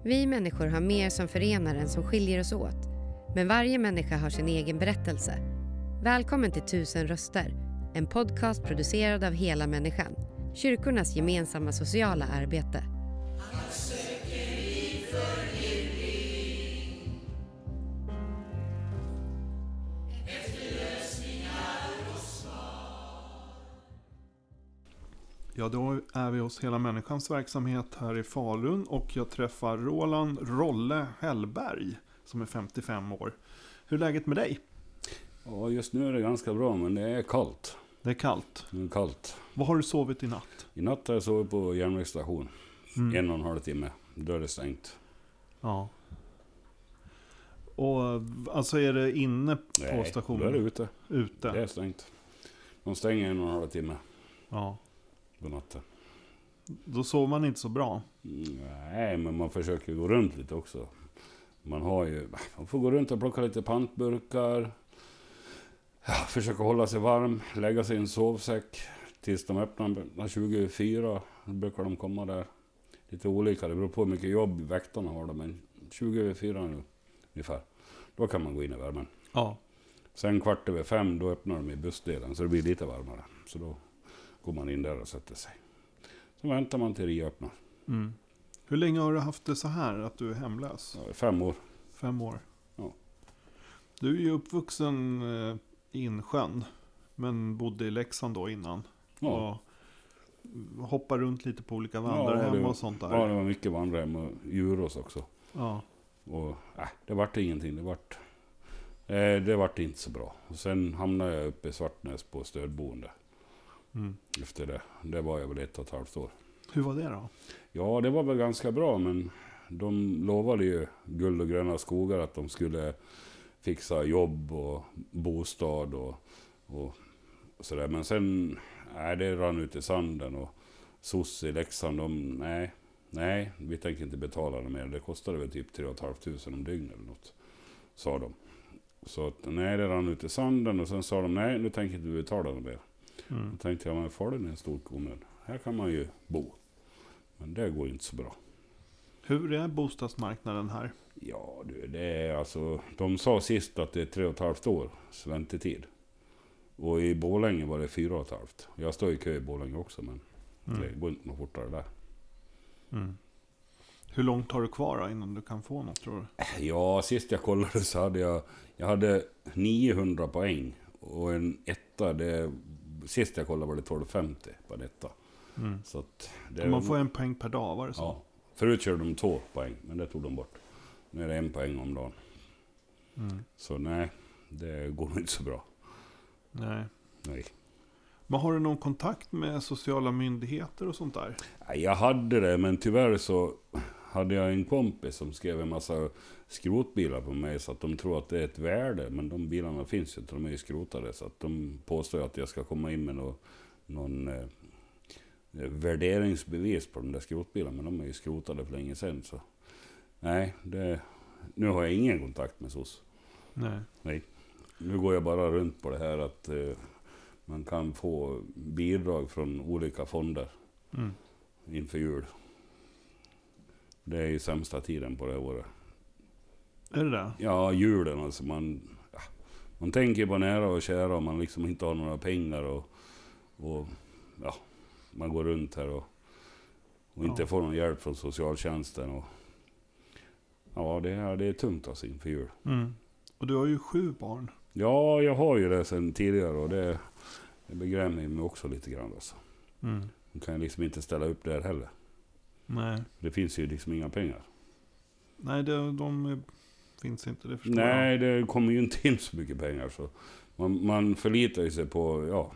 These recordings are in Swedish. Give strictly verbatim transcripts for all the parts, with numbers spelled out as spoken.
Vi människor har mer som förenar än som skiljer oss åt. Men varje människa har sin egen berättelse. Välkommen till Tusen röster. En podcast producerad av Hela människan. Kyrkornas gemensamma sociala arbete. Ja, då är vi hos Hela människans verksamhet här i Falun och jag träffar Roland Rolle Hellberg som är femtiofem år. Hur är läget med dig? Ja, just nu är det ganska bra, men det är kallt. Det är kallt. Det är kallt. Vad har du sovit i natt? I natt har jag sovit på järnvägsstation. Mm. En och en halv timme. Då är det stängt. Ja. Och alltså är det inne på Nej, stationen? Nej, då är det ute. Ute? Det är stängt. De stänger en och en halv timme. Ja. På natten. Då sover man inte så bra? Nej, men man försöker gå runt lite också. Man har ju, man får gå runt och plocka lite pantburkar. Ja, försöka hålla sig varm, lägga sig i en sovsäck tills de öppnar tjugofyra. Då brukar de komma där. Lite olika, det beror på hur mycket jobb väktarna har det, men tjugofyra nu ungefär. Då kan man gå in i värmen. Ja. Sen kvart över fem, då öppnar de i bussdelen så det blir lite varmare. Så då går man in där och sätter sig. Så väntar man till det öppnar. Mm. Hur länge har du haft det så här att du är hemlös? Ja, fem år. Fem år. Ja. Du är ju uppvuxen eh, i Insjön, men bodde i Leksand då innan. Ja. Och hoppar runt lite på olika vandrarhem ja, och sånt där. Ja, det var mycket vandrarhem och djurås också. Ja. Och äh, det vart ingenting. Det vart, eh, det vart inte så bra. Och sen hamnade jag uppe i Svartnäs på stödboende. Mm. Efter det. Det var jag väl ett och ett halvt år. Hur var det då? Ja, det var väl ganska bra, men de lovade ju guld och gröna skogar att de skulle fixa jobb och bostad och, och sådär. Men sen, nej, det rann ut i sanden och S O S i Leksand, de, nej, nej, vi tänker inte betala det mer. Det kostade väl typ tre och ett halvt tusen om dygn eller något, sa de. Så att, nej, det rann ut i sanden och sen sa de, nej, nu tänker inte vi betala det mer. Mm. Då tänkte jag, men Falun är en stor kommun. Här kan man ju bo. Men det går inte så bra. Hur är bostadsmarknaden här? Ja, du, det är alltså... De sa sist att det är tre och ett halvt år väntetid. Och i Borlänge var det fyra och ett halvt. Jag står i kö i Borlänge också, men mm. det går inte något fortare där. Mm. Hur långt har du kvar då, innan du kan få något, tror du? Ja, sist jag kollade så hade jag... Jag hade niohundra poäng. Och en etta, det... Sist jag kollade var det tolv femtio på detta. Mm. Så att det, man får en poäng per dag, var det så? Ja. Förut körde de två poäng, men det tog de bort. Nu är det en poäng om dagen. Mm. Så nej, det går inte så bra. Nej. Nej. Men har du någon kontakt med sociala myndigheter och sånt där? Jag hade det, men tyvärr så hade jag en kompis som skrev en massa skrotbilar på mig så att de tror att det är ett värde. Men de bilarna finns ju inte, de är ju skrotade. Så att de påstår att jag ska komma in med någon, någon eh, värderingsbevis på de där skrotbilarna. Men de är ju skrotade för länge sedan. Så nej, det, nu har jag ingen kontakt med S O S. Nej. Nej. Nu går jag bara runt på det här att eh, man kan få bidrag från olika fonder mm. inför jul. Det är ju sämsta tiden på det året. Är det det? Ja, julen alltså. Man, ja, man tänker på nära och kära och man liksom inte har några pengar och, och ja, man går runt här och, och inte ja. får någon hjälp från socialtjänsten. Och, ja, det är, det är tungt alltså inför jul. Mm. Och du har ju sju barn. Ja, jag har ju det sedan tidigare och det, det begrämmer mig också lite grann alltså. Mm. Man kan liksom inte ställa upp där heller. Nej. Det finns ju liksom inga pengar. Nej, det, de finns inte, det förstår Nej, jag. det kommer ju inte in så mycket pengar. Så man, man förlitar sig på ja,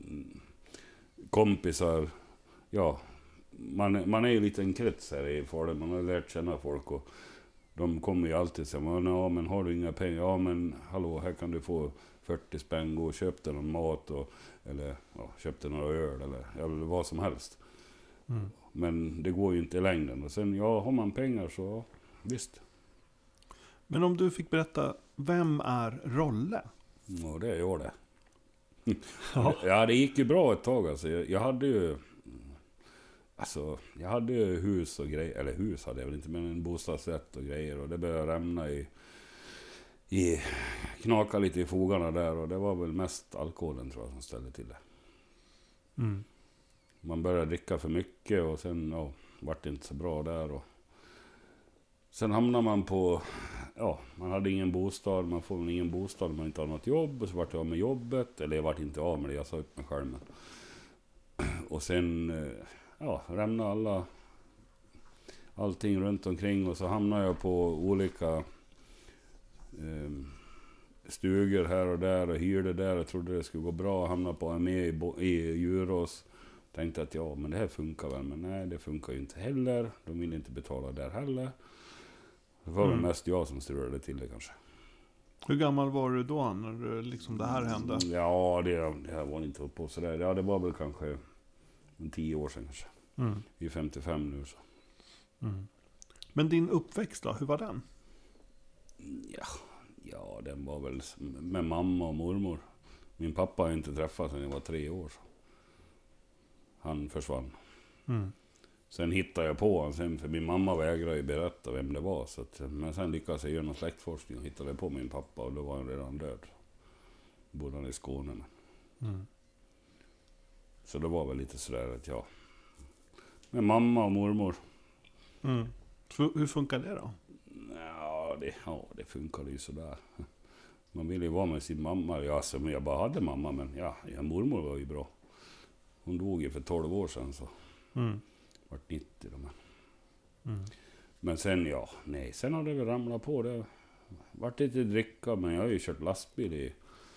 kompisar. Ja, man, man är ju lite en krets här i Falun. Man har lärt känna folk och de kommer ju alltid säga, ja men har du inga pengar? Ja men hallå, här kan du få fyrtio spänn, gå och köp dig någon mat och, eller ja, köp dig några öl eller, eller vad som helst. Mm. Men det går ju inte i längden. Och sen, ja, har man pengar så visst. Men om du fick berätta, vem är Rolle? Ja, det är jag det. Ja, det gick ju bra ett tag alltså. Jag, jag hade ju... Alltså, jag hade ju hus och grejer, eller hus hade jag väl inte, men en bostadsrätt och grejer. Och det började rämna i, i knaka lite i fogarna där. Och det var väl mest alkoholen tror jag som ställde till det. Mm. Man började dricka för mycket och sen ja, vart det inte så bra där. Och sen hamnade man på, ja, man hade ingen bostad, man får ingen bostad, man inte har något jobb. Och så vart jag av med jobbet, eller jag vart inte av med det, jag sa upp mig själv. Men. Och sen, ja, rämnade alla, allting runt omkring. Och så hamnade jag på olika eh, stugor här och där och hyrde där. Jag trodde det skulle gå bra, hamnade på A M E i, Bo- i Djurås. Tänkte att ja, men det här funkar väl. Men nej, det funkar ju inte heller. De vill inte betala där heller. Det var mm. väl mest jag som strulade till det kanske. Hur gammal var du då när liksom det här hände? Ja, det, det här var inte uppe på sådär. Ja, det var väl kanske en tio år sedan kanske. Mm. Vi är femtiofem nu så. Mm. Men din uppväxt då, hur var den? Ja, ja, den var väl med mamma och mormor. Min pappa har jag inte träffat sedan jag var tre år. Så. Han försvann. Mm. Sen hittade jag på honom sen, för min mamma vägrade ju berätta vem det var. Så att, men sen lyckades jag göra någon släktforskning och hittade på min pappa och då var han redan död. Bodde han i Skåne. Mm. Så det var väl lite sådär att jag... Med mamma och mormor. Mm. Hur funkar det då? Ja, det, ja, det funkade ju sådär. Man ville ju vara med sin mamma. Ja, alltså, men jag bara hade mamma, men ja, ja, mormor var ju bra. Hon dog ju för tolv år sedan så... Mm. Vart nittio då, men. Mm. Men sen, ja, nej, sen har det väl ramlat på det. Vart lite dricka, men jag har ju kört lastbil i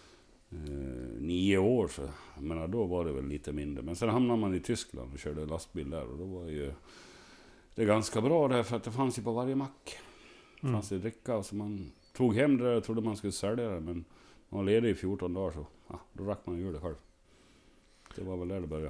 eh, nio år så. Men då var det väl lite mindre. Men sen hamnade man i Tyskland och körde lastbil där och då var ju det ganska bra där för att det fanns ju på varje mack. Det fanns ju dricka så man tog hem det där och trodde man skulle sälja det, men man var ledig i fjorton dagar så ja, då rack man ju det själv. Det var väl där det började.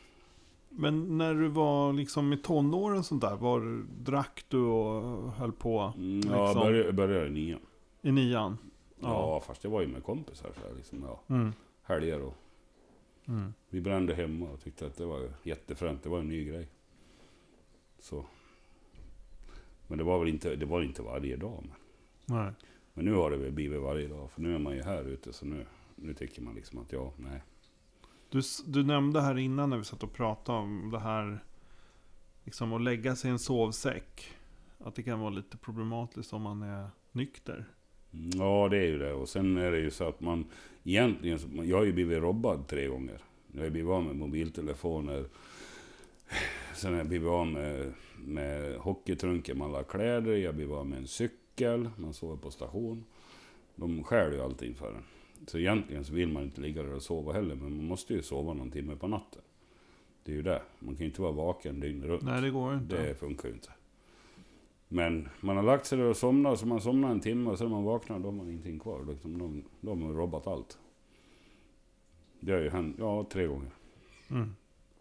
Men när du var liksom i tonåren sånt där, var drack du och höll på? Liksom, ja, jag började, började i nian. I nian? Ja, ja, fast det var ju med kompisar så här, liksom, ja. Mm. Helger och mm. vi brände hemma och tyckte att det var jättefränt, det var en ny grej. Så. Men det var väl inte, det var inte varje dag. Men, nej. men nu har det väl blivit varje dag, för nu är man ju här ute så nu, nu tycker man liksom att ja, nej. Du, du nämnde här innan när vi satt och pratade om det här liksom att lägga sig i en sovsäck. Att det kan vara lite problematiskt om man är nykter. Ja, det är ju det. Och sen är det ju så att man egentligen, jag har ju blivit robbad tre gånger. Jag har blivit av med mobiltelefoner. Sen har jag blivit av med, med hockeytrunken med alla kläder. Jag har blivit av med en cykel. Man sover på station. De skär ju allting för en. Så egentligen så vill man inte ligga där och sova heller. Men man måste ju sova någon timme på natten. Det är ju det. Man kan ju inte vara vaken dygnet runt. Nej, det går inte. Det funkar ju inte. Men man har lagt sig där och somnat. Så man somnar en timme och sen när man vaknar då har man ingenting kvar. Liksom de, de har robbat allt. Det har ju hänt, ja, tre gånger. Mm.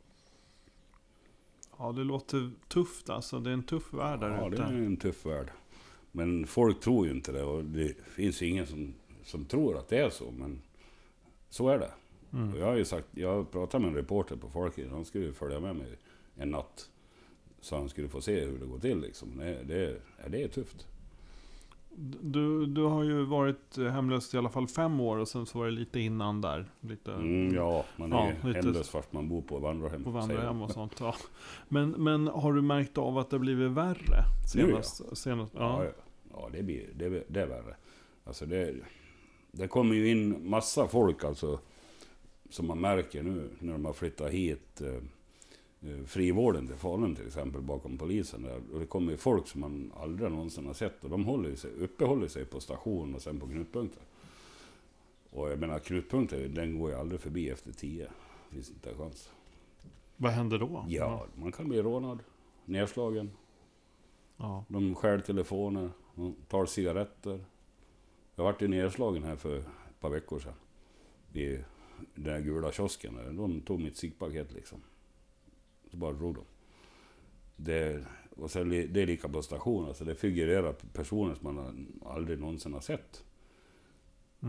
Ja, det låter tufft alltså. Det är en tuff värld där ja, ute. Ja, det är en tuff värld. Men folk tror ju inte det. Och det finns ingen som, som tror att det är så. Men så är det. Mm. Och jag har ju sagt, jag pratade med en reporter på Folket. Han skulle följa med mig en natt. Så han skulle få se hur det går till liksom. Det, det, är, det är tufft. Du, du har ju varit hemlös i alla fall fem år. Och sen så var det lite innan där. Lite, mm, ja, man är ja, lite, hemlös fast man bor på vandrarhem. På vandrarhem och sånt, ja. Men, men har du märkt av att det blivit värre? Senast, nu, ja. senast, ja. Ja, ja det, blir, det, det är värre. Alltså det, det kommer ju in massa folk alltså. Som man märker nu när de har flyttat hit. Eh, frivården till Falun till exempel bakom polisen där. Och det kommer ju folk som man aldrig någonsin har sett och de håller sig, uppehåller sig på station och sen på knutpunkter. Och jag menar knutpunkter, den går ju aldrig förbi efter tio. Det finns inte en chans. Vad händer då? Ja, man kan bli rånad, nedslagen. Ja. De stjäl telefoner, de tar cigaretter. Jag varit ju nedslagen här för ett par veckor sedan. I den här gula kiosken där. De tog mitt ciggpaket liksom. Så bara drog de. Det, och sen, det är lika på stationen. Alltså det figurerar personer som man aldrig någonsin har sett. Mm.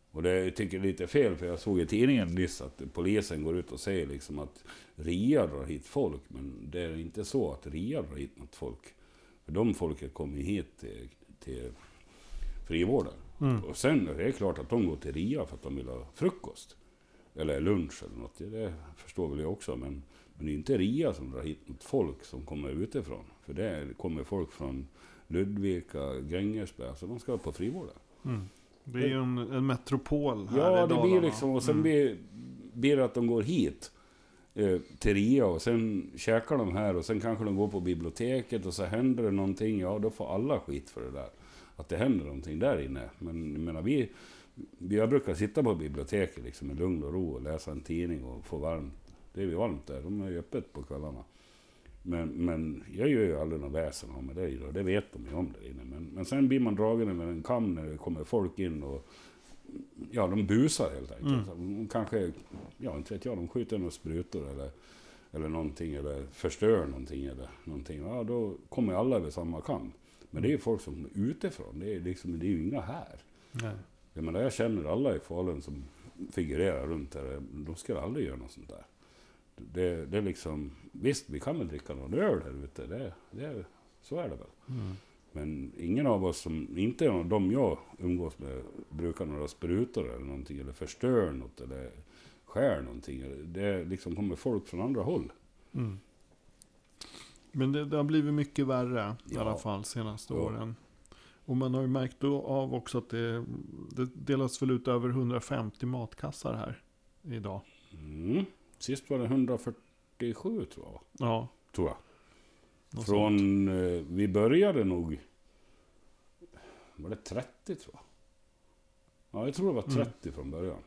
Och det jag tycker jag är lite fel, för jag såg i tidningen nyss att polisen går ut och säger liksom att Ria drar hit folk. Men det är inte så att Ria drar hit något folk. För de folket kommer hit till, till frivården. Mm. Och sen är det klart att de går till Ria för att de vill ha frukost. Eller lunch eller något. Det förstår väl jag också. Men, men det är inte Ria som drar hit något folk som kommer utifrån. För det kommer folk från Ludvika, Grängesberg. Alltså de ska på frivården. Mm. Det är ju en, en metropol här ja, i det Dalarna. blir liksom, och sen mm. blir, blir det att de går hit eh, till Ria och sen käkar de här och sen kanske de går på biblioteket och så händer det någonting, ja då får alla skit för det där. Att det händer någonting där inne. Men jag menar, vi, vi jag brukar sitta på biblioteket liksom i lugn och ro och läsa en tidning och få varmt. Det är ju varmt där, de är ju öppet på kvällarna. Men, men jag gör ju aldrig någon väsen om det och det vet de ju om där inne. Men, men sen blir man dragen med en kam när det kommer folk in och ja, de busar helt enkelt. Mm. De kanske, ja inte vet jag, de skjuter några sprutor eller, eller någonting eller förstör någonting eller någonting. Ja, då kommer alla över samma kam. Men det är ju folk som är utifrån, det är, liksom, det är ju inga här. Nej. Jag menar, jag känner alla i Falun som figurerar runt här, de ska aldrig göra något sånt där. Det, det är liksom, visst vi kan väl dricka någon öl där ute, det, det, så är det väl. Mm. Men ingen av oss som, inte är de jag umgås med, brukar några sprutor eller någonting, eller förstör något, eller skär någonting. Det liksom kommer folk från andra håll. Mm. Men det, det har blivit mycket värre i ja. alla fall senaste ja. åren. Och man har ju märkt då av också att det, det delas väl ut över hundrafemtio matkassar här idag. Mm. Sist var det hundrafyrtiosju tror jag. Ja. Tror jag. Något Från, eh, vi började nog, var det trettio tror jag. Ja, jag tror det var trettio mm. från början.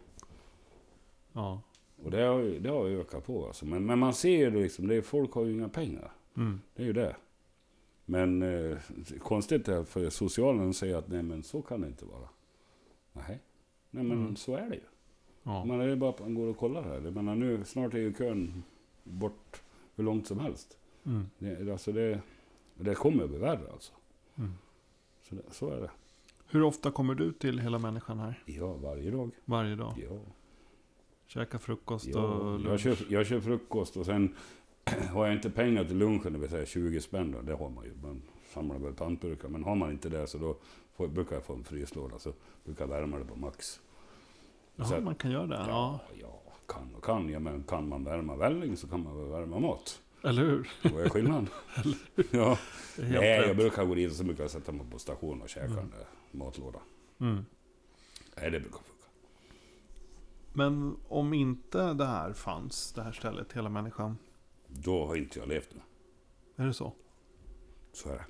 Ja. Och det har, det har ökat på alltså. Men, men man ser ju liksom, det är, folk har ju inga pengar. Mm. Det är ju det. Men eh, konstigt är för socialen säger att nej men så kan det inte vara. Nej, nej men mm. så är det ju. Ja. Men det är bara att man går och kollar här. Jag menar, nu snart är ju kön bort hur långt som helst. Mm. Det, alltså det, det kommer att bli värre alltså. Mm. Så, det, så är det. Hur ofta kommer du till Hela Människan här? Ja, varje dag. Varje dag? Ja. Käka frukost ja, och lunch? Jag kör, jag kör frukost och sen har jag inte pengar till lunchen, det vill säga tjugo spänn då, det har man ju. Man samlar väl pantburkar, men har man inte det så då får, brukar jag få en fryslåda, så brukar jag värma det på max. Ja, så, man kan göra det. Ja, ja, kan och kan. Ja, men kan man värma välling så kan man väl värma mat. Eller hur? Vad är skillnaden? Ja. Nej, jag brukar gå dit och så brukar jag sätta mig på station och käka mm. den där matlådan. Mm. Nej, det brukar funka. Men om inte det här fanns, det här stället, Hela Människan, då har inte jag levt nu. Är det så? Så är det.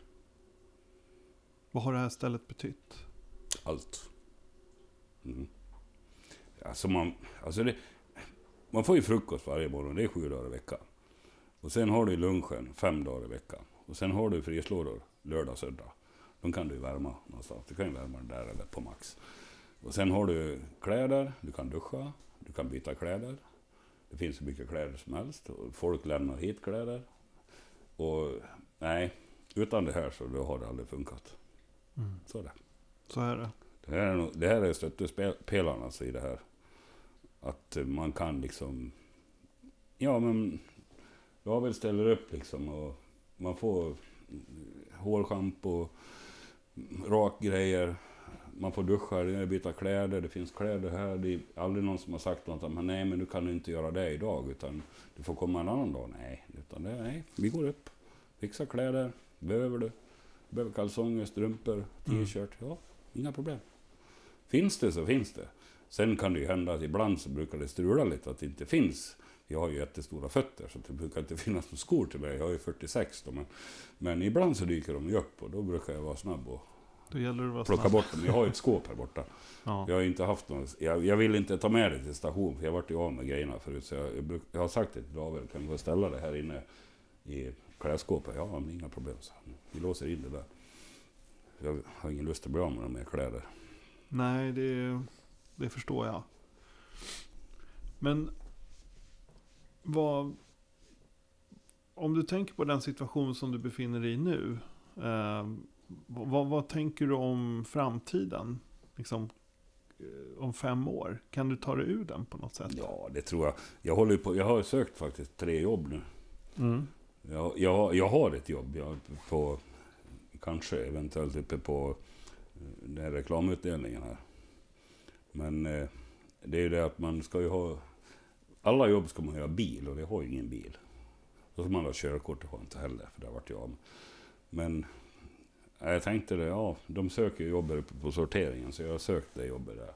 Vad har det här stället betytt? Allt. Mm. Alltså man, alltså det, man får ju frukost varje morgon, det är sju dagar i veckan. Och sen har du lunchen fem dagar i veckan. Och sen har du frislådor lördag, söndag. De kan du värma någonstans. Du kan ju värma den där eller på max. Och sen har du kläder, du kan duscha, du kan byta kläder. Det finns så mycket kläder som helst. Och folk lämnar hit kläder. Och nej, utan det här så då har det aldrig funkat. Mm. Så är det. Så är det. Det här är, det här är stöttepelarna alltså i det här. Att man kan liksom, ja men jag väl ställer upp liksom och man får hårschampo, rakgrejer, man får duscha, byta kläder, det finns kläder här, det är aldrig någon som har sagt något om nej men du kan inte göra det idag utan du får komma en annan dag. Nej, utan det, nej, vi går upp, fixar kläder, behöver du, behöver kalsonger, strumpor, t-shirt, ja, inga problem. Finns det så finns det. Sen kan det ju hända att ibland så brukar det strula lite att det inte finns. Jag har ju jättestora fötter så det brukar inte finnas några skor till mig. Jag har ju fyrtiosex då, men, men ibland så dyker de ju upp och då brukar jag vara snabb och då gäller det att vara plocka snabb. bort dem. Jag har ju ett skåp här borta. Ja. Jag har inte haft någon, jag, jag vill inte ta med det till station för jag har varit ju av med grejerna förut. Så jag, jag, bruk, jag har sagt det till David, kan vi ställa det här inne i klädskåpet? Ja, men inga problem. Så vi låser in det där. Jag har ingen lust att bli av med de här kläder. Nej, det, det förstår jag. Men vad, om du tänker på den situation som du befinner dig i nu, eh, vad, vad tänker du om framtiden? Liksom, om fem år? Kan du ta dig ur den på något sätt? Ja, det tror jag. Jag, håller på, jag har sökt faktiskt tre jobb nu. Mm. Jag, jag, jag har ett jobb. Jag är på, kanske eventuellt uppe på den här reklamutdelningen här. Men eh, det är ju det att man ska ju ha... Alla jobb ska man ju ha bil och det har ju ingen bil. Då ska man ha körkort, det har inte heller, för det har varit jag. Men jag tänkte det, ja, de söker jobb uppe på sorteringen, så jag har sökt det jobbet där.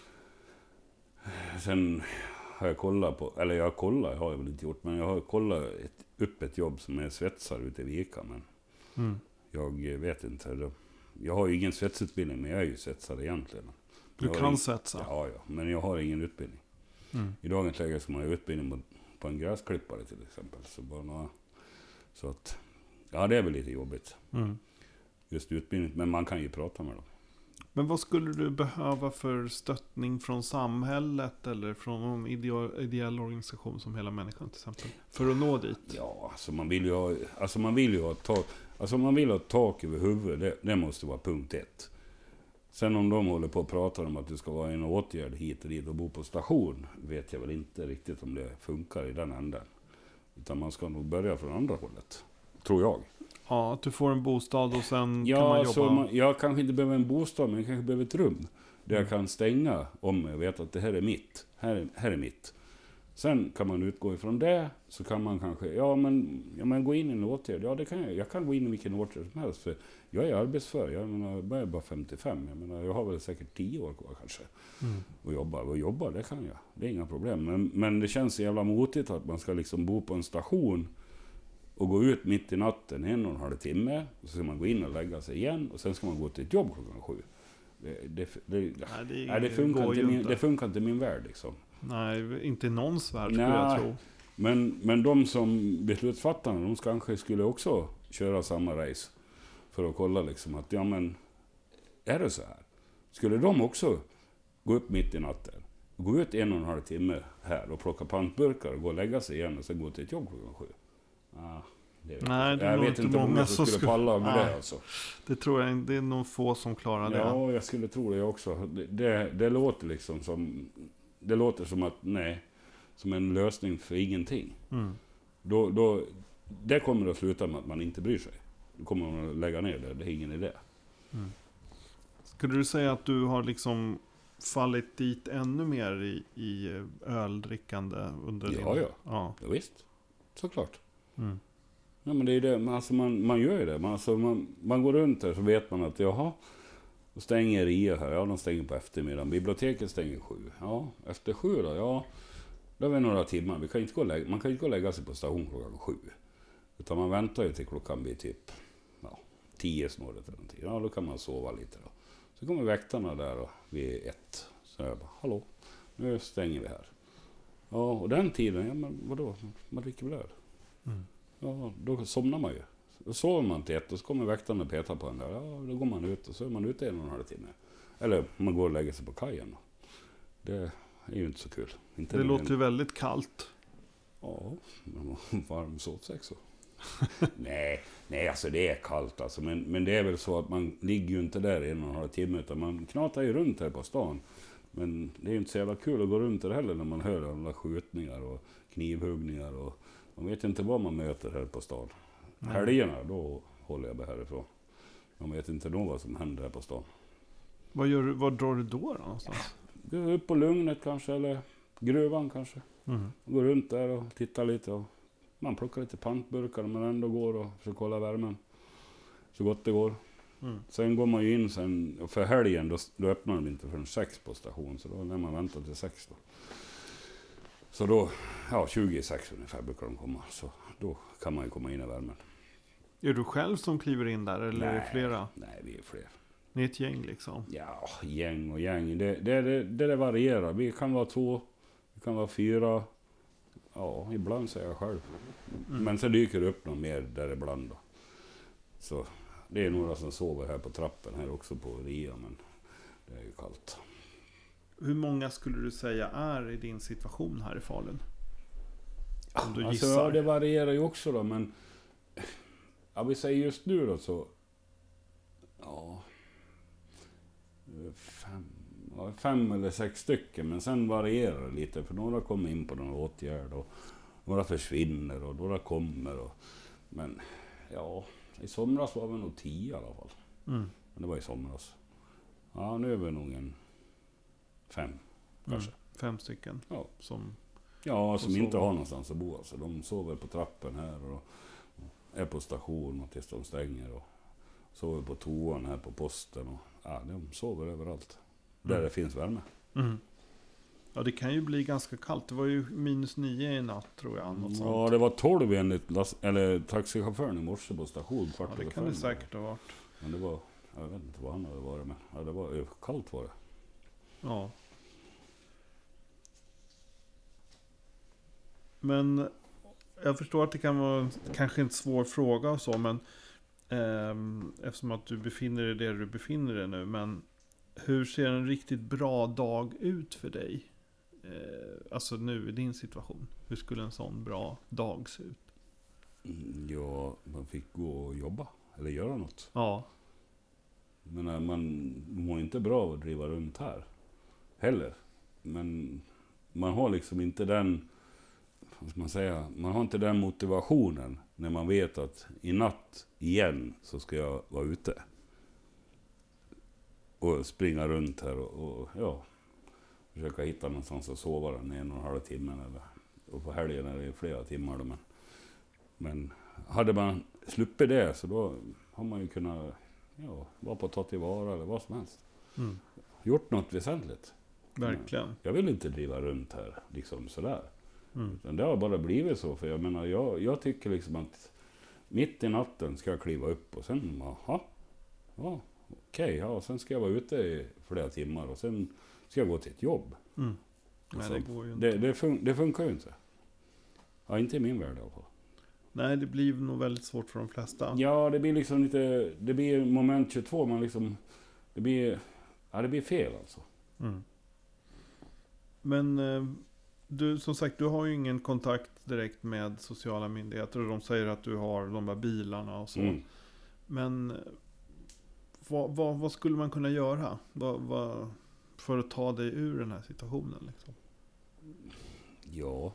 Sen har jag kollat på, eller jag har kollat, har jag väl inte gjort, men jag har kollat ett, upp ett jobb som är svetsare ute i Vika, men Mm. jag vet inte. Jag har ju ingen svetsutbildning, men jag är ju svetsare egentligen. Du Jag har kan ing- svetsa? Ja, ja, men jag har ingen utbildning. Mm. I dagens läge ska man ha utbildning på, på en gräsklippare till exempel. Så, bara några, så att, ja, det är väl lite jobbigt. Mm. Just utbildning, men man kan ju prata med dem. Men vad skulle du behöva för stöttning från samhället eller från någon ideo- ideell organisation som Hela Människan till exempel? För att nå dit? Ja, alltså man vill ju ha, alltså man vill ju ha tak, alltså man vill ha tak över huvudet, det, det måste vara punkt ett. Sen om de håller på och pratar om att det ska vara en åtgärd hit och dit och bo på station, vet jag väl inte riktigt om det funkar i den änden. Utan man ska nog börja från andra hållet, tror jag. Ja, att du får en bostad och sen Ja, kan man jobba... så man, jag kanske inte behöver en bostad, men jag kanske behöver ett rum. Där jag kan stänga om jag vet att det här är mitt. Här är, här är mitt. Sen kan man utgå ifrån det, så kan man kanske, ja men, ja, men gå in i en åtgärd. Ja, det kan jag. Jag kan gå in i vilken åtgärd som helst, för jag är arbetsför. Jag menar, jag är bara femtiofem. Jag menar, jag har väl säkert tio år kvar kanske. Mm. Och jobba. Och jobba, det kan jag. Det är inga problem. Men, men det känns så jävla motigt att man ska liksom bo på en station och gå ut mitt i natten en och en halv timme. Och så ska man gå in och lägga sig igen. Och sen ska man gå till ett jobb klockan sju. Det, det, det, Nej, det, nej, det, funkar går inte ju min, inte. det funkar inte i min värld liksom. Nej, inte i någons värld skulle Nej. jag tro. Men, men de som beslutsfattarna, de kanske skulle också köra samma race. För att kolla liksom att, ja men, är det så här? Skulle de också gå upp mitt i natten, gå ut en och en halv timme här och plocka pantburkar och gå och lägga sig igen och sen gå till ett jobb klockan sju? Ah, det Nej, det är jag nog vet inte inte om många jag som skulle skulle- palla med Nej. det alltså. Det tror jag inte. Det är nog få som klarar det. Ja, jag skulle tro det också. Det, det, det låter liksom som, det låter som att, nej, som en lösning för ingenting. Mm. Då, då, det kommer att sluta med att man inte bryr sig. Då kommer man att lägga ner det, det är ingen idé. Mm. Skulle du säga att du har liksom fallit dit ännu mer i, i öldrickande under Ja, din... ja. ja. Ja, visst, såklart. Mm. Ja, men det är det, man, alltså man, man gör ju det. Man, alltså man, man går runt där så vet man att, jaha, då stänger R I A här. Ja, de stänger på eftermiddagen. Biblioteket stänger sju. Ja, efter sju då, ja. Då har vi några timmar. Vi kan inte gå och lägga, man kan inte gå och lägga sig på station klockan sju. Utan man väntar ju till klockan blir typ ja, tio snåret eller någonting. Ja, då kan man sova lite då. Så kommer väktarna där och vid ett. Så jag bara, hallå, nu stänger vi här. Ja, och den tiden, ja men vadå? Man dricker väl öl. Mm. Ja, då somnar man ju. Då sover man till ett och så kommer väktarna och petar på en där. Ja, då går man ut och så är man ute en och en halv timme. Eller man går och lägger sig på kajen. Det är ju inte så kul. Inte Det med låter en- ju väldigt kallt. Ja, men varm sovsex så. nej, nej, alltså det är kallt alltså. Men, men det är väl så att man ligger ju inte där en och en halv timme utan man knatar ju runt här på stan. Men det är ju inte så jävla kul att gå runt där heller när man hör alla skjutningar och knivhuggningar och man vet inte vad man möter här på stan. Nej. Helgerna, då håller jag mig härifrån. Man vet inte då vad som händer här på stan. Vad, gör du, vad drar du då, då någonstans? Gå upp på Lugnet kanske, eller Gruvan kanske. Mm. Går runt där och tittar lite och man plockar lite pantburkar om man ändå går och försöker hålla värmen så gott det går. Mm. Sen går man ju in sen, och för helgen då, då öppnar de inte förrän sex på station, så då när man väntar till sex då. Så då, ja tjugo i sex ungefär brukar de komma, så då kan man ju komma in i värmen. Är du själv som kliver in där eller är det Nej. flera? Nej, vi är fler. Ni är ett gäng liksom. Ja, gäng och gäng, det, det, det, det, det varierar. Vi kan vara två, vi kan vara fyra, ja ibland säger jag själv. Mm. Men så dyker det upp någon mer där ibland då. Så det är några som sover här på trappen här också på Ria, men det är ju kallt. Hur många skulle du säga är i din situation här i Falun? Om du Alltså, gissar. ja, det varierar ju också då, men ja, vi säger just nu då så ja fem, ja, fem eller sex stycken, men sen varierar det lite, för några kommer in på någon åtgärd och några försvinner och några kommer. Och, men ja, i somras var vi nog tio i alla fall. Mm. Men det var i somras. Ja, nu är vi nog en fem, kanske. Mm. Fem stycken. Ja. Som, ja, som sover. inte har någonstans att bo. Alltså. De sover på trappen här och är på station och tills de stänger. Och sover på toan här på posten. Och, ja, de sover överallt. Där Mm. det finns värme. Mm. Ja, det kan ju bli ganska kallt. Det var ju minus nio i natt, tror jag. Något Ja, sånt. det var tolv enligt las- eller taxichauffören i morse på station. Ja, det kan det säkert ha varit. Men det var, jag vet inte vad han hade varit med. Ja, det var kallt var det. Ja. Men jag förstår att det kan vara kanske en svår fråga och så, men ehm, eftersom att du befinner dig där du befinner dig nu, men hur ser en riktigt bra dag ut för dig? Eh, alltså nu i din situation. Hur skulle en sån bra dag se ut? Mm, ja, man fick gå och jobba. Eller göra något. Ja. Men äh, man mår inte bra av att driva runt här. Heller. Men man har liksom inte den... Vad ska man säga? Man har inte den motivationen när man vet att i natt igen så ska jag vara ute. Och springa runt här och, och ja, försöka hitta någonstans att sova den en och en halv timme. Eller, och på helgen är det flera timmar. Då, men, men hade man sluppit det så då har man ju kunnat ja, vara på att ta tillvara eller vad som helst. Mm. Gjort något väsentligt. Verkligen. Jag vill inte driva runt här liksom sådär. Mm. Utan det har bara blivit så. För jag menar, jag, jag tycker liksom att mitt i natten ska jag kliva upp och sen, jaha, ja, okej, okay, ja, sen ska jag vara ute i flera timmar och sen ska jag gå till ett jobb. Mm. Nej, Alltså, det går ju inte. det, det, fun- det funkar ju inte. Ja, inte i min värld i alla fall. Nej, det blir nog väldigt svårt för de flesta. Ja, det blir liksom lite, det blir moment tjugotvå, man liksom, det blir, ja det blir fel alltså. Mm. Men eh, du, som sagt, du har ju ingen kontakt direkt med sociala myndigheter och de säger att du har de där bilarna och så. Mm. Men eh, vad, vad, vad skulle man kunna göra vad, vad, för att ta dig ur den här situationen? Liksom? Ja.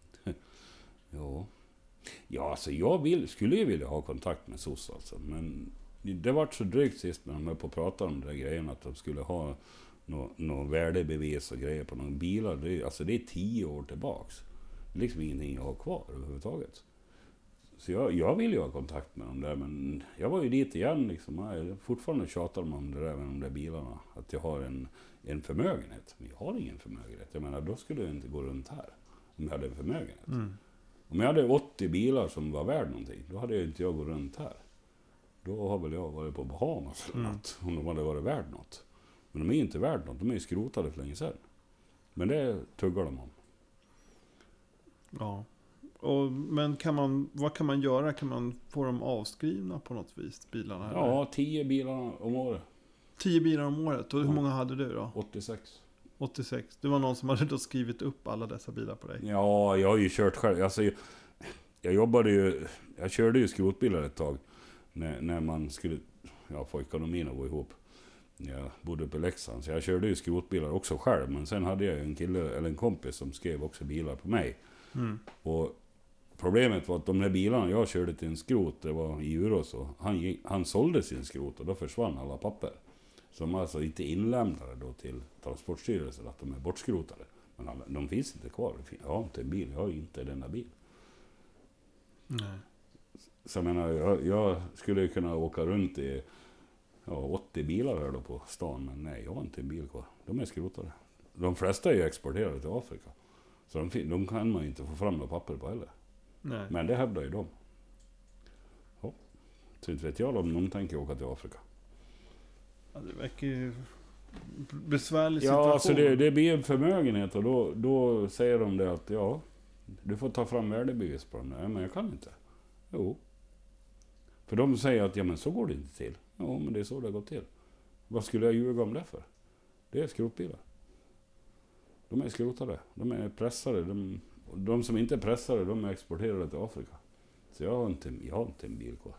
ja. Ja, alltså jag vill, skulle ju vilja ha kontakt med S O S alltså. Men det var så drygt sist när de höll på att prata om de där grejerna att de skulle ha någon nå värdebevis och grejer på några bilar. Det, alltså det är tio år tillbaks. Det är liksom ingenting jag har kvar överhuvudtaget. Så jag, jag vill ju ha kontakt med dem där, men jag var ju dit igen liksom. Jag fortfarande tjatar de om det där med de där bilarna. Att jag har en, en förmögenhet. Men jag har ingen förmögenhet. Jag menar, då skulle jag inte gå runt här om jag hade en förmögenhet. Mm. Om jag hade åttio bilar som var värd någonting, då hade jag inte jag gått runt här. Då har väl jag varit på Bahamas eller Mm. något, om de hade varit värd något. Men de är inte värd något, de är ju skrotade för länge sedan. Men det tuggar de om. Ja. Och, men kan man, vad kan man göra? Kan man få dem avskrivna på något vis, bilarna? Eller? Ja, tio bilar om året. Tio bilar om året. Och hur Ja. många hade du då? åttiosex. åttiosex. Det var någon som hade då skrivit upp alla dessa bilar på dig. Ja, jag har ju kört själv. Alltså, jag, jag jobbade ju, jag körde ju skrotbilar ett tag. När, när man skulle ja, få ekonomin att gå ihop. Jag bodde uppe i Leksand. Så jag körde ju skrotbilar också själv. Men sen hade jag en kille, eller en kompis som skrev också bilar på mig. Mm. Och problemet var att de där bilarna jag körde till en skrot, det var i Uros. Och han, gick, han sålde sin skrot och då försvann alla papper. Så de alltså inte inlämnade då till Transportstyrelsen att de är bortskrotade. Men alla, de finns inte kvar. Jag har inte en bil, jag har inte denna bil. Nej. Så jag menar, jag, jag skulle ju kunna åka runt i ja, åttio bilar här då på stan. Men nej, jag har inte en bil kvar. De är skrotade. De flesta är ju exporterade till Afrika. Så de, de kan man ju inte få fram några papper på heller. Nej. Men det hävdar ju de. Ja. Så inte vet jag om någon tänker åka till Afrika. Ja, det verkar ju besvärlig Ja, situation. alltså det, det blir en förmögenhet och då, då säger de det att ja, du får ta fram värdebevis på dem. Nej, men jag kan inte. Jo. För de säger att ja, men så går det inte till. Ja, men det är så det går till. Vad skulle jag ljuga om det för? Det är skrotbilar. De är skrotade. De är pressade. De, de som inte är pressade, de är exporterade till Afrika. Så jag har inte, jag har inte en bil kvar.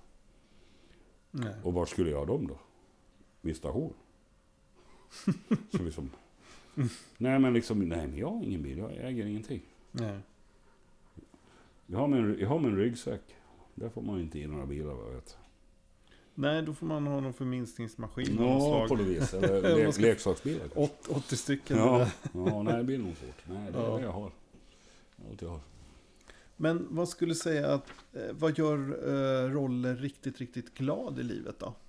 Nej. Och var skulle jag ha dem då? Vid station. Så liksom, Mm. Nej, men liksom, nej, men jag har ingen bil. Jag äger ingenting. Nej. Jag har min, jag har min ryggsäck. Där får man inte in några bilar, vad jag vet. Nej, då får man ha någon förminskningsmaskin. Ja, på det vis. Eller le- ska... leksaksbilar. åttio stycken. Ja, ja, nej, det blir nog svårt. Nej, det är Ja. det jag har. Allt jag har. Men vad skulle du säga att, eh, vad gör eh, Rolle riktigt, riktigt glad i livet då?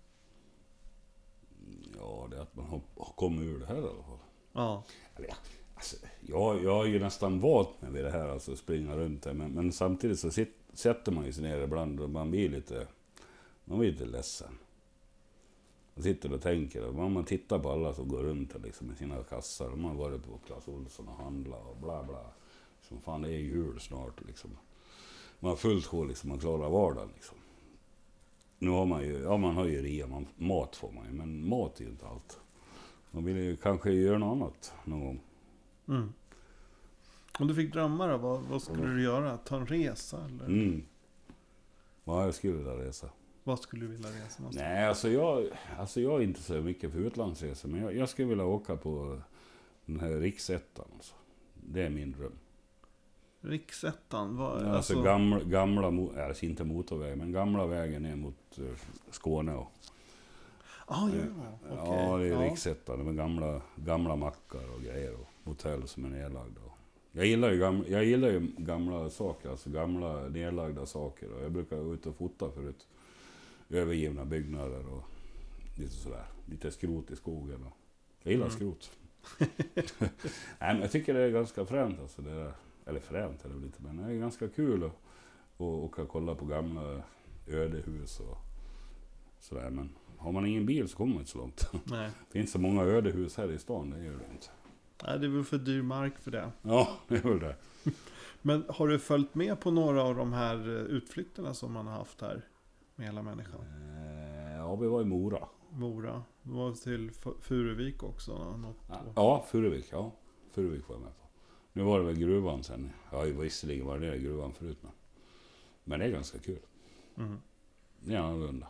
Ja, det är att man har, har kommit ur det här i alla fall. Ja. Eller, ja, alltså, jag, jag har ju nästan valt mig vid det här, alltså springa runt där. Men, men samtidigt så sit, sätter man ju sig ner ibland och man blir lite, man blir lite ledsen. Man sitter och tänker, och man, man tittar på alla som går runt här liksom, med sina kassar. Och man har varit på Clas Ohlson och handlat och bla bla. Som fan, det är jul snart liksom. Man har fullt sjå liksom, man klarar vardagen liksom. Nu har man ju, ja man har ju rea, man, mat får man ju, men mat är ju inte allt. Man vill ju kanske göra något annat någon gång. Mm. Om du fick drömma då, vad, vad skulle Mm. du göra? Ta en resa eller? Mm. Ja, jag skulle vilja resa. Vad skulle du vilja resa någonstans? Nej, alltså jag, alltså jag är inte så mycket för utlandsresor, men jag, jag skulle vilja åka på den här riksettan. Alltså. Det är min dröm. Riksettan? Vad, Alltså, alltså, gamla, gamla mo- alltså inte motorväg, men gamla vägen ner mot uh, Skåne. Och, ah, ja, ja, okej. det är Ja. riksettan. Det är gamla, gamla mackar och grejer och hotell som är nedlagda. Och jag gillar ju gamla, jag gillar ju gamla saker, alltså gamla nedlagda saker. Och jag brukar gå ut och fota förut. Övergivna byggnader och lite sådär. Lite skrot i skogen. Och jag gillar Mm. skrot. Nej, men jag tycker det är ganska fränt. Alltså det där. Eller fränt är det lite, men det är ganska kul att, att åka och kolla på gamla ödehus och sådär. Men har man ingen bil så kommer man inte så långt. Nej. Det finns så många ödehus här i stan, det gör det inte. Nej, det är väl för dyr mark för det. Ja, det är väl det. Men har du följt med på några av de här eh, utflykterna som man har haft här med hela människan? Eh, Ja, vi var i Mora. Mora. Du var till F- Furuvik också. Något Ja, ja, Furuvik, ja. Furuvik var jag med på. Nu var det väl gruvan sen. Jag har ju visserligen varit nere i gruvan förut, men, men det är ganska kul. Mm. Det är annorlunda.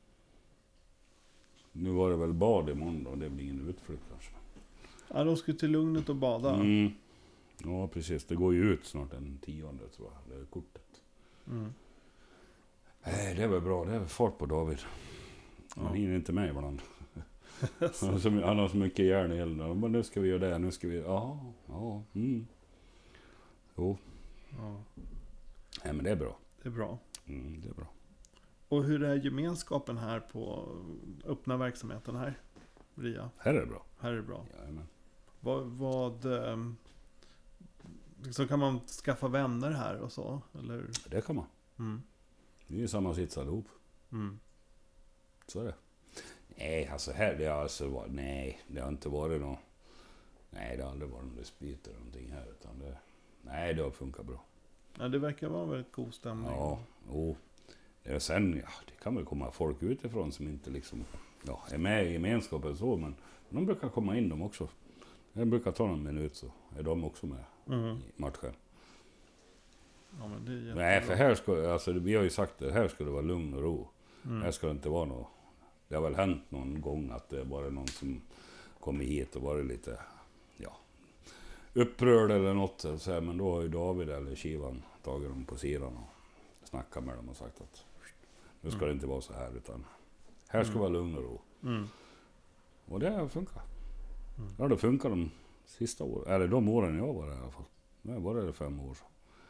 Nu var det väl bad imorgon då, det blir ingen utflykt kanske. Ja, de skulle till Lugnet och bada. Mm. Ja, precis. Det går ju ut snart den tionde, tror jag, det är kortet. Mm. Nej, det är väl bra. Det är väl fart på David. Han Ja. hinner inte med ibland. Han har så, han har så mycket järn i elden. Men nu ska vi göra det, nu ska vi... Ja, ja, mm. Jo, Ja, nej men det är bra. det är bra. Mm, det är bra. Och hur är gemenskapen här på öppna verksamheten här? Ria, Här är det bra. här är det bra. Jajamän. Vad, vad ehm, så kan man skaffa vänner här och så? Eller? Det kan man. Mm. Vi är ju samma sits allihop. Mm. Så är det. Nej, alltså här det har alltså varit... Nej, det har inte varit något... Nej, det har aldrig varit någon dispyt eller någonting här. Utan det, nej, det har funkat bra. Ja, det verkar vara en väldigt god stämning. Ja, jo. Det är sen, ja, det kan väl komma folk utifrån som inte liksom... Ja, är med i gemenskapen så, men de brukar komma in de också. Det brukar ta någon minut så är de också med Mm. i matchen. Ja, men det är jättebra. Nej, för här ska, alltså vi har ju sagt att här ska det vara lugn och ro. Mm. Här ska det inte vara något. Det har väl hänt någon gång att det var någon som kom hit och var lite, ja, upprörd eller något. Så här, men då har ju David eller Kivan tagit dem på sidan och snackat med dem och sagt att nu ska Mm. det inte vara så här, utan här ska Mm. vara lugn och ro. Mm. Och det har funkat. Mm. Ja, det funkar de sista åren, eller de åren jag var där i alla fall. Nu var det fem år.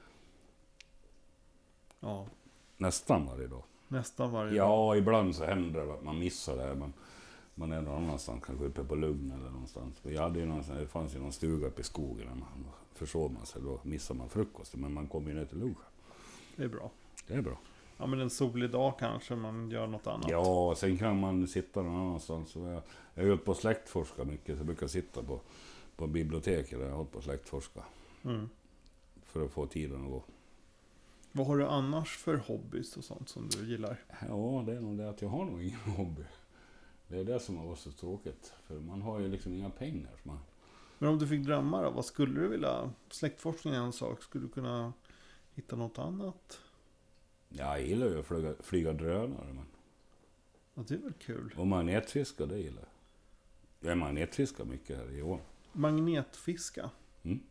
Ja, Nästan varje dag. nästan varje dag. Ja, ibland så händer det att man missar det här. Man, man är någon annanstans, kanske uppe på Lugn eller någonstans. Vi hade ju någonstans, det fanns ju någon stuga uppe i skogen. Där man försov man sig, då missar man frukosten. Men man kommer ju ner till Lugn. Det är bra. Det är bra. Ja, men en solig dag kanske man gör något annat. Ja, sen kan man sitta någon annanstans. Så jag, jag är ute på släktforska mycket, så jag brukar sitta på, på biblioteket där jag har hållit på släktforska. Mm. För att få tiden att gå. Vad har du annars för hobbys och sånt som du gillar? Ja, det är nog det att jag har nog ingen hobby. Det är det som har varit så tråkigt. För man har ju liksom inga pengar. Så man... Men om du fick drömma då, vad skulle du vilja? Släktforskning är en sak. Skulle du kunna hitta något annat? Ja, jag gillar ju att flyga, flyga drönare. Men... Ja, det är väl kul. Och magnetfiska, det gillar jag. Jag magnetfiskar mycket här i år. Magnetfiska. Mm.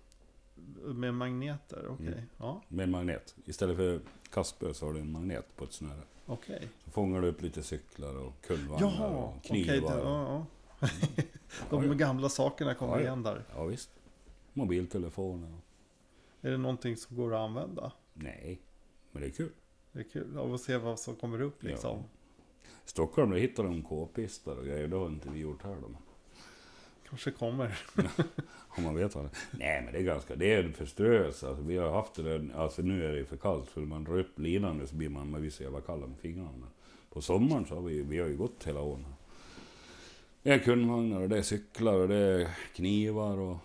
Med magneter, okej. Okay. Mm. Ja. Med en magnet. Istället för kastspö så har du en magnet på ett snöre. Okej. Okay. Så fångar du upp lite cyklar och kundvagnar Jaha, och knivar. Okay, det, ja, ja. De ja, gamla sakerna kommer ja, ja. igen där. Ja visst. Mobiltelefoner. Är det någonting som går att använda? Nej, men det är kul. Det är kul av att se vad som kommer upp liksom. Ja. Stockholm, där hittar de k-pistar och grejer. Det har inte vi gjort här då. Kanske kommer. Om man vet vad det är. Nej, men det är ganska, det är en förströelse. Alltså, vi har haft det där, alltså nu är det för kallt. För man drar upp linan så blir man med vissa jävla kalla med fingrarna. Men på sommaren så har vi, vi har ju gått hela åren. Det är kundvagnar och det är cyklar och det är knivar och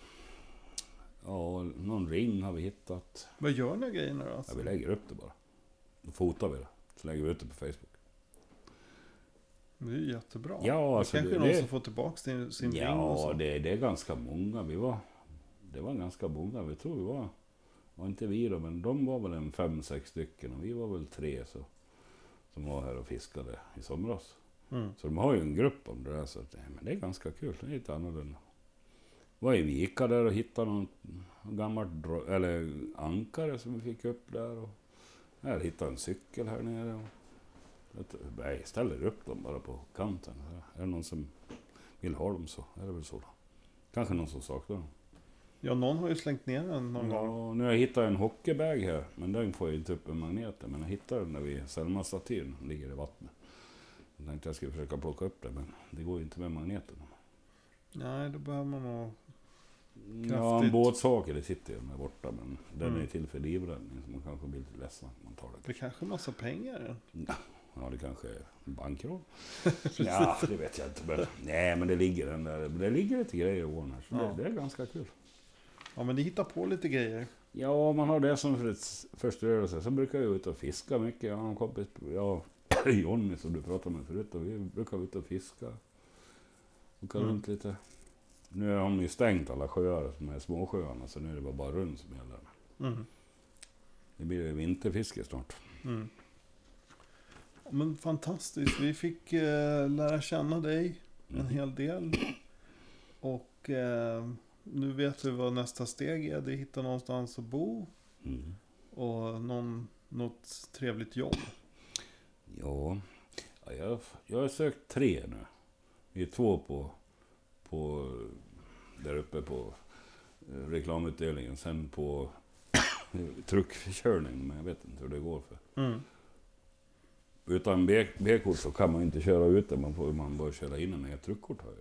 ja, någon ring har vi hittat. Vad gör ni grejerna då? Alltså? Ja, vi lägger upp det bara. Då fotar vi det. Så lägger vi ut det på Facebook. Det är ju jättebra. Ja, alltså det kanske det, någon det, som får tillbaka sin, sin ja, ring och så. Ja, det, det är ganska många. Vi var, det var ganska många. Vi tror vi var, var inte vi då, men de var väl en fem, sex stycken. Och vi var väl tre så, som var här och fiskade i somras. Mm. Så de har ju en grupp om det där. Så att, men det är ganska kul. Det är lite annorlunda. Var i Vika där och hittade någon gammalt eller ankare som vi fick upp där. Och här hittade en cykel här nere. Och jag ställer upp dem bara på kanten. Är det någon som vill ha dem så är det väl så då. Kanske någon som saknar dem. Ja, någon har ju slängt ner den någon ja, gång. Nu har jag hittat en hockeybag här. Men den får jag inte upp med magneten. Men jag hittade den när vi Selma-statyn ligger i vattnet. Jag tänkte jag skulle försöka plocka upp det. Men det går ju inte med magneten. Nej, då behöver man nog kraftigt. Ja, en båtsaker det sitter ju med borta. Men den Mm. är till för livräddning. Så man kanske blir lite ledsen att man tar det. Det kanske är massa pengar. Ja. Ja, det kanske är bankrån. Ja, det vet jag inte. Men, nej, men det ligger den där. Det ligger lite grejer i åren här. Så Ja. det, det är ganska kul. Ja, men det hittar på lite grejer. Ja, man har det som för ett förstörelse. Så brukar jag ut och fiska mycket. Jag har en kompis, ja, Jonny som du pratade med förut. Och vi brukar ut och fiska. Åka Mm. runt lite. Nu har de ju stängt alla sjöar som är småsjöarna. Så nu är det bara runt som gäller. Mm. Det blir vinterfiske snart. Mm. Men fantastiskt. Vi fick eh, lära känna dig en Mm. hel del. Och eh, nu vet vi vad nästa steg är. Det är att hitta någonstans att bo. Mm. Och någon, något trevligt jobb. Ja, ja jag, jag har sökt tre nu. Vi är två på, på där uppe på eh, reklamutdelningen. Sen på truckkörning, men jag vet inte hur det går för. Mm. Utan B- B-kort så kan man inte köra ut det. Man får man bara köra in med ett truckkort. Har jag.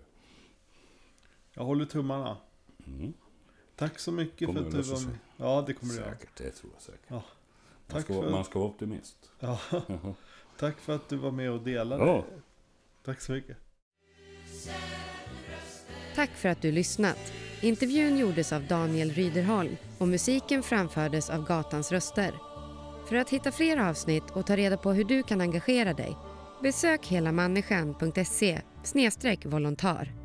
Jag håller tummarna. Mm. Tack så mycket Kommer för att det du lösa var sig? med. Ja, det kommer det göra. Säkert, det tror jag säkert. Ja. Man, Tack ska, för- man ska vara optimist. Ja. Tack för att du var med och delade. Ja. Tack så mycket. Tack för att du lyssnat. Intervjun gjordes av Daniel Ryderholm och musiken framfördes av Gatans röster. För att hitta fler avsnitt och ta reda på hur du kan engagera dig, besök helamänniskan punkt se snedstreck volontär.